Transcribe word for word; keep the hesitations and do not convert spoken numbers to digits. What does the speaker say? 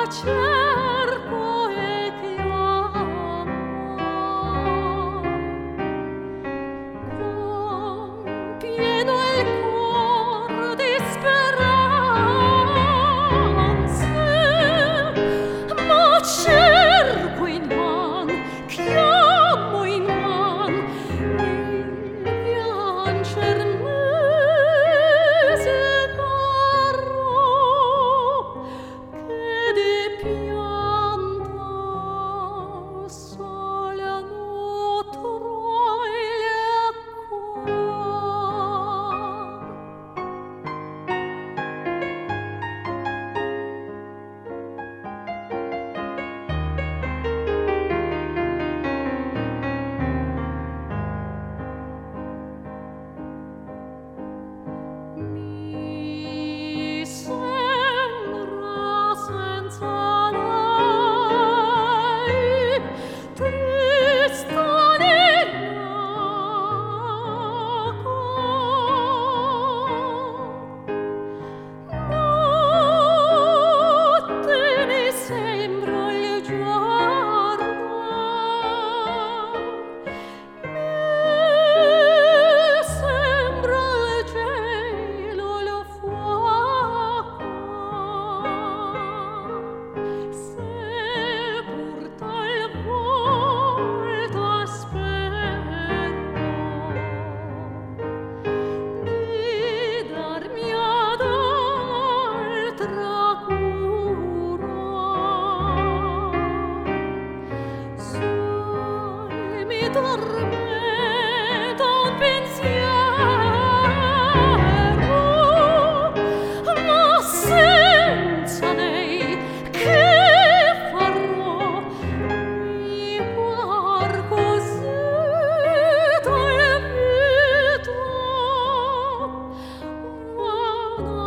cerco e chiamo con pieno il cor di speranze, ma cerco invan, chiamo invan, il piancer mese carro che di pianta solano troglie cuor. Mi sembra senza lei trista notte mi sembra il giorno, mi sembra il cielo lo fuoco, se pur talvolta spero di darmi ad altra cura, sol mi tormenta un pensiero, ma senza lei che farò? Mi par così tolvito, vana